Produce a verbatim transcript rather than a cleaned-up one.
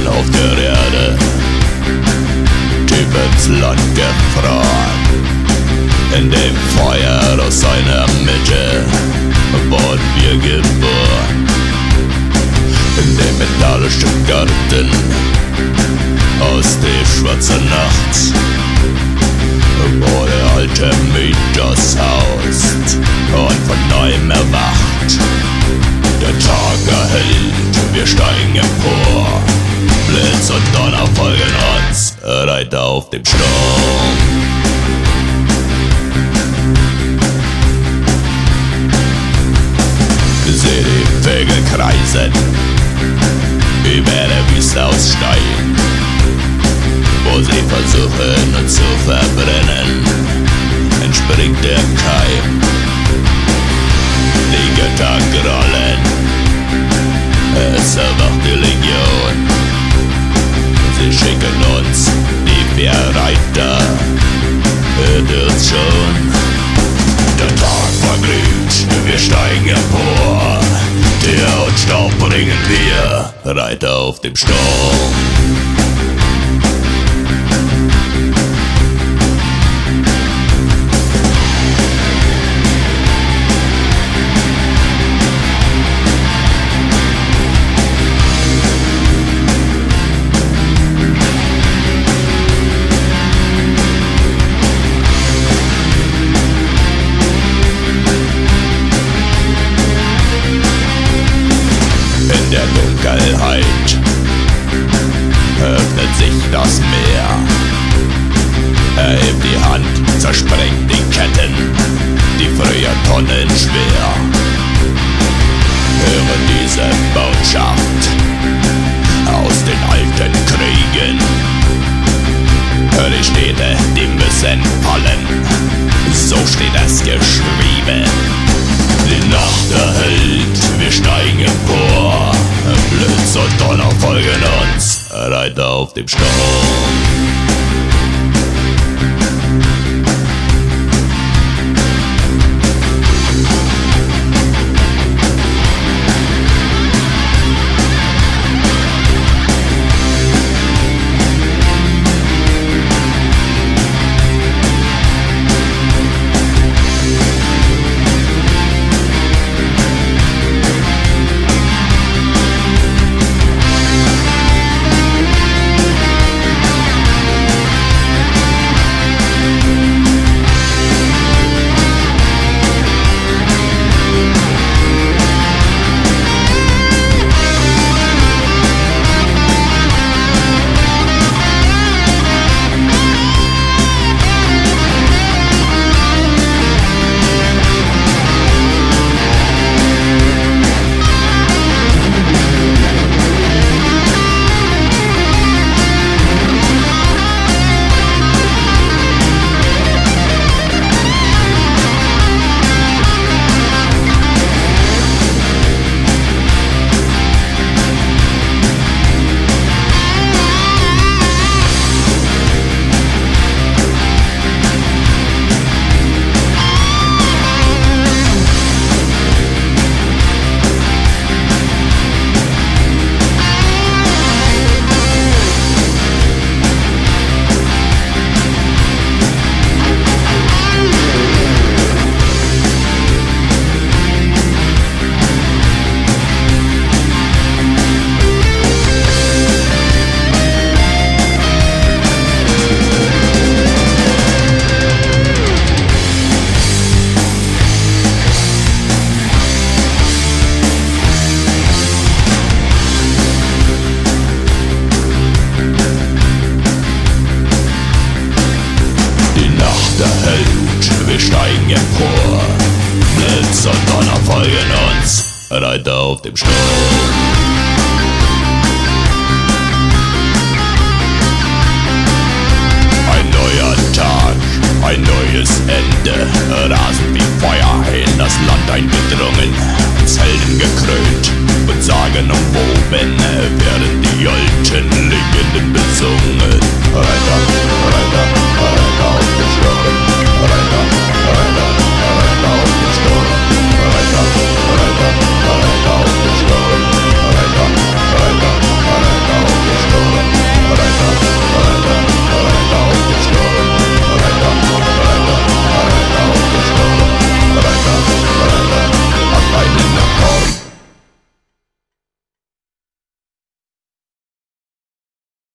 auf der Erde, tief ins Land gefroren. In dem Feuer aus seiner Mitte wurden wir geboren. In dem metallischen Garten aus der schwarzen Nacht, wo der alte Mythos haust und von neuem erwacht. Der Tag erhellt, wir steigen empor, Blitz und Donner folgen uns, Reiter auf dem Sturm. Seh die Vögel kreisen, über der Wüste aus Stein, wo sie versuchen uns zu verbrennen, entspringt der Keim. Die Götter grollen, es erwacht die Legion. Sie schicken uns die vier Reiter, hört uns schon. Der Tag verglüht, wir steigen empor, Teer und Staub bringen wir, Reiter auf dem Sturm. In der Dunkelheit öffnet sich das Meer. Erhebt die Hand, zersprengt die Ketten, die früher Tonnen schwer. Höre diese Botschaft aus den alten Kriegen. Hör die Städte, die müssen fallen, so steht es geschrieben. Die Nacht erhellt, wir steigen empor, Blitz und Donner folgen uns, Reiter auf dem Sturm. Wir steigen empor, Blitz und Donner folgen uns, Reiter auf dem Sturm. Ein neuer Tag, ein neues Ende, rasend wie Feuer in das Land eingedrungen, als Helden gekrönt und sagenumwoben werden die alten Legenden